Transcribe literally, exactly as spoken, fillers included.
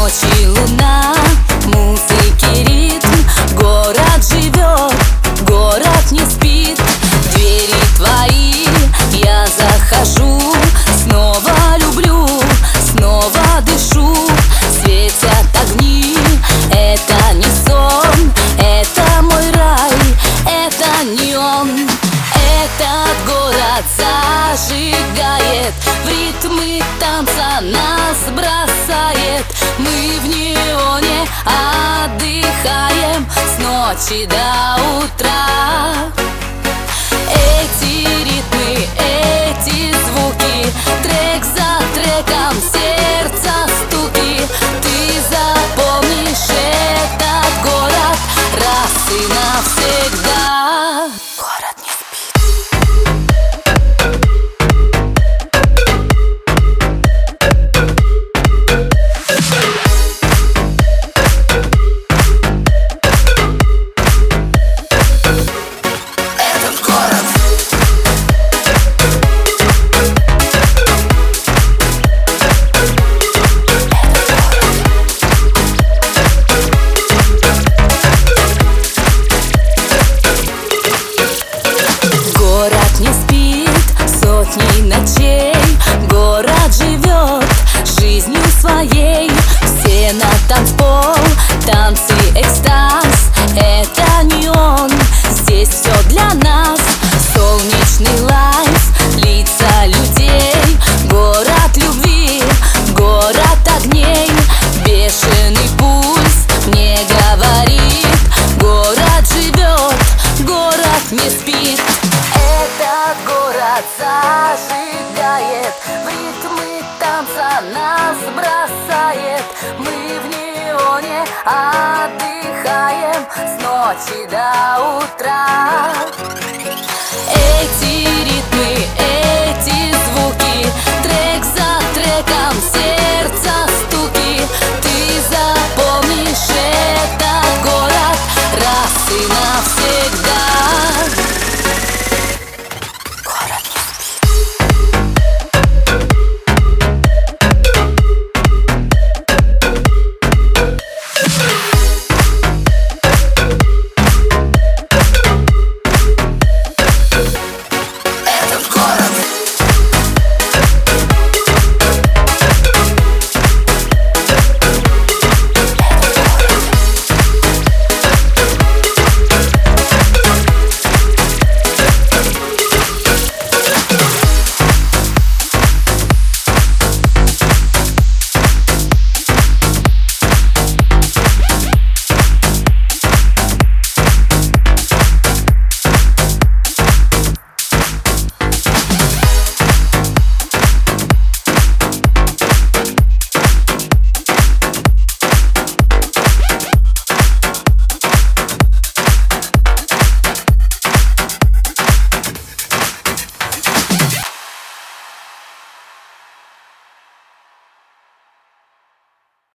ночи луна, музыки ритм. Город живет, город не спит. В двери твои я захожу, снова люблю, снова дышу. Светят огни, это не сон, это мой рай, это не он. Этот город зажигает, в ритмы танца нас бросает. Мы в неоне отдыхаем с ночи до утра. Эти ритмы, эти звуки, трек за треком, сердца стуки. Ты запомнишь этот город раз и навсегда. Город не спит. Этот город. Город не спит сотни ночей, город живет жизнью своей. Все на танцпол, танцы, экстаз, это не он. Здесь все для нас, солнечный лайф, лица людей. Город любви, город огней, бешеный пульс мне говорит. Город живет, город не спит. Этот город зажигает, в ритмы танца нас бросает. Мы в неоне отдыхаем с ночи до утра.